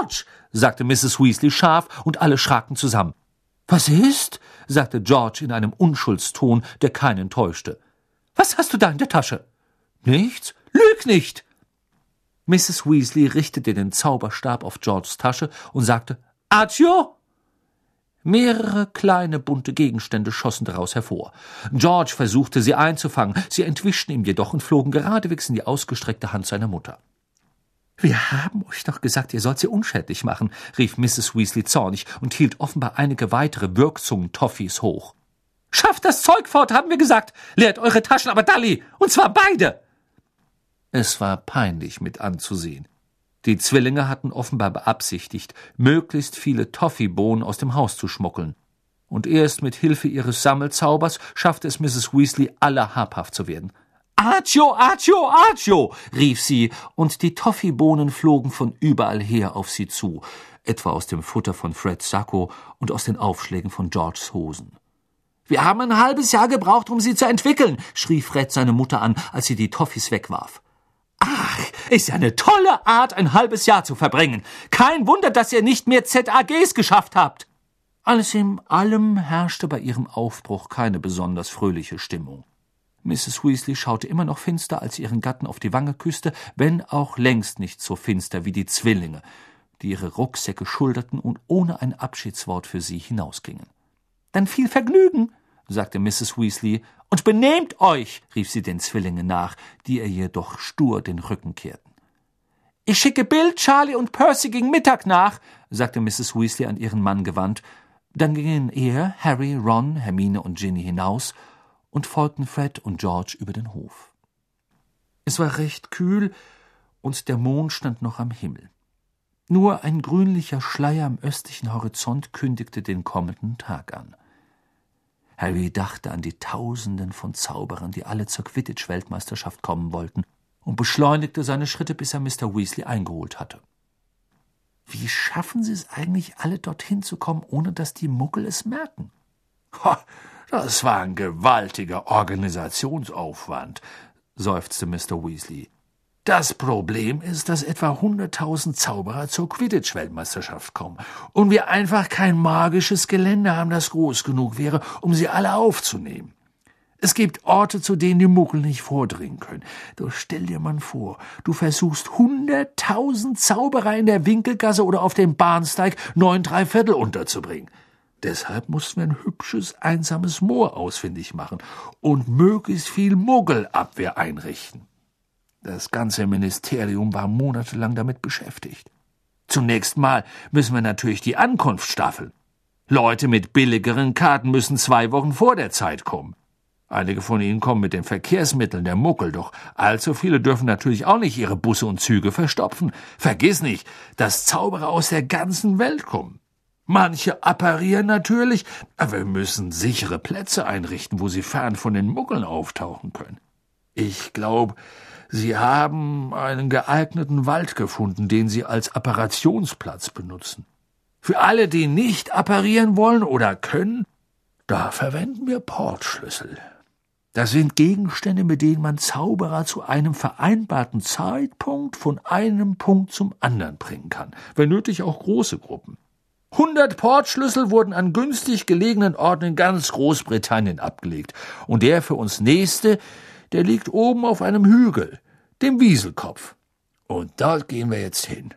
George!« sagte Mrs. Weasley scharf, und alle schraken zusammen. »Was ist?« sagte George in einem Unschuldston, der keinen täuschte. »Was hast du da in der Tasche?« »Nichts. Lüg nicht!« Mrs. Weasley richtete den Zauberstab auf Georges Tasche und sagte »Accio!« Mehrere kleine, bunte Gegenstände schossen daraus hervor. George versuchte, sie einzufangen. Sie entwischten ihm jedoch und flogen geradewegs in die ausgestreckte Hand seiner Mutter. »Wir haben euch doch gesagt, ihr sollt sie unschädlich machen«, rief Mrs. Weasley zornig und hielt offenbar einige weitere Wirkzungen-Toffees hoch. »Schafft das Zeug fort, haben wir gesagt! Leert eure Taschen, aber Dully! Und zwar beide!« Es war peinlich mit anzusehen. Die Zwillinge hatten offenbar beabsichtigt, möglichst viele Toffeebohnen aus dem Haus zu schmuggeln. Und erst mit Hilfe ihres Sammelzaubers schaffte es Mrs. Weasley, alle habhaft zu werden. »Accio, Accio, Accio«, rief sie, und die Toffeebohnen flogen von überall her auf sie zu, etwa aus dem Futter von Freds Sakko und aus den Aufschlägen von Georges Hosen. »Wir haben ein halbes Jahr gebraucht, um sie zu entwickeln«, schrie Fred seine Mutter an, als sie die Toffees wegwarf. »Ach, ist ja eine tolle Art, ein halbes Jahr zu verbringen. Kein Wunder, dass ihr nicht mehr ZAGs geschafft habt.« Alles in allem herrschte bei ihrem Aufbruch keine besonders fröhliche Stimmung. Mrs. Weasley schaute immer noch finster, als sie ihren Gatten auf die Wange küsste, wenn auch längst nicht so finster wie die Zwillinge, die ihre Rucksäcke schulterten und ohne ein Abschiedswort für sie hinausgingen. »Dann viel Vergnügen«, sagte Mrs. Weasley, »und benehmt euch«, rief sie den Zwillingen nach, die ihr jedoch stur den Rücken kehrten. »Ich schicke Bill, Charlie und Percy gegen Mittag nach«, sagte Mrs. Weasley an ihren Mann gewandt. Dann gingen er, Harry, Ron, Hermine und Ginny hinaus und folgten Fred und George über den Hof. Es war recht kühl, und der Mond stand noch am Himmel. Nur ein grünlicher Schleier am östlichen Horizont kündigte den kommenden Tag an. Harry dachte an die Tausenden von Zauberern, die alle zur Quidditch-Weltmeisterschaft kommen wollten, und beschleunigte seine Schritte, bis er Mr. Weasley eingeholt hatte. Wie schaffen sie es eigentlich, alle dorthin zu kommen, ohne dass die Muggel es merken? Das war ein gewaltiger Organisationsaufwand, seufzte Mr. Weasley. Das Problem ist, dass etwa 100.000 Zauberer zur Quidditch-Weltmeisterschaft kommen und wir einfach kein magisches Gelände haben, das groß genug wäre, um sie alle aufzunehmen. Es gibt Orte, zu denen die Muggel nicht vordringen können. Doch stell dir mal vor, du versuchst 100.000 Zauberer in der Winkelgasse oder auf dem Bahnsteig 9¾ unterzubringen. Deshalb mussten wir ein hübsches, einsames Moor ausfindig machen und möglichst viel Muggelabwehr einrichten. Das ganze Ministerium war monatelang damit beschäftigt. Zunächst mal müssen wir natürlich die Ankunft staffeln. Leute mit billigeren Karten müssen 2 Wochen vor der Zeit kommen. Einige von ihnen kommen mit den Verkehrsmitteln der Muggel, doch allzu viele dürfen natürlich auch nicht ihre Busse und Züge verstopfen. Vergiss nicht, dass Zauberer aus der ganzen Welt kommen. Manche apparieren natürlich, aber wir müssen sichere Plätze einrichten, wo sie fern von den Muggeln auftauchen können. Ich glaube, Sie haben einen geeigneten Wald gefunden, den Sie als Apparationsplatz benutzen. Für alle, die nicht apparieren wollen oder können, da verwenden wir Portschlüssel. Das sind Gegenstände, mit denen man Zauberer zu einem vereinbarten Zeitpunkt von einem Punkt zum anderen bringen kann, wenn nötig auch große Gruppen. 100 Portschlüssel wurden an günstig gelegenen Orten in ganz Großbritannien abgelegt, und der für uns nächste, der liegt oben auf einem Hügel, dem Wieselkopf. Und dort gehen wir jetzt hin.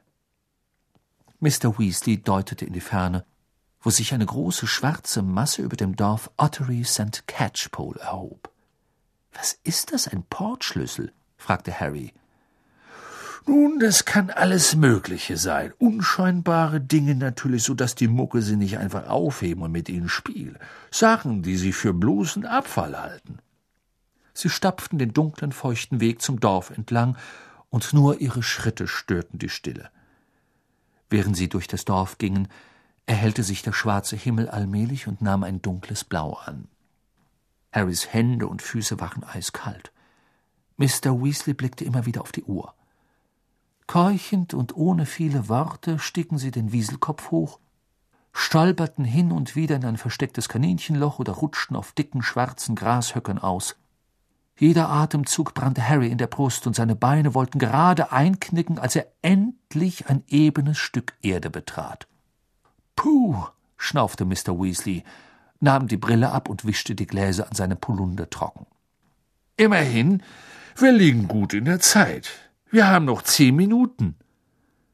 Mr. Weasley deutete in die Ferne, wo sich eine große schwarze Masse über dem Dorf Ottery St. Catchpole erhob. »Was ist das, ein Portschlüssel?« fragte Harry. »Nun, das kann alles Mögliche sein. Unscheinbare Dinge natürlich, so dass die Muggel sie nicht einfach aufheben und mit ihnen spielen. Sachen, die sie für bloßen Abfall halten.« Sie stapften den dunklen, feuchten Weg zum Dorf entlang, und nur ihre Schritte störten die Stille. Während sie durch das Dorf gingen, erhellte sich der schwarze Himmel allmählich und nahm ein dunkles Blau an. Harrys Hände und Füße waren eiskalt. Mr. Weasley blickte immer wieder auf die Uhr. Keuchend und ohne viele Worte stiegen sie den Wieselkopf hoch, stolperten hin und wieder in ein verstecktes Kaninchenloch oder rutschten auf dicken, schwarzen Grashöckern aus. Jeder Atemzug brannte Harry in der Brust, und seine Beine wollten gerade einknicken, als er endlich ein ebenes Stück Erde betrat. »Puh«, schnaufte Mr. Weasley, nahm die Brille ab und wischte die Gläser an seinem Polunder trocken. »Immerhin, wir liegen gut in der Zeit. Wir haben noch 10 Minuten.«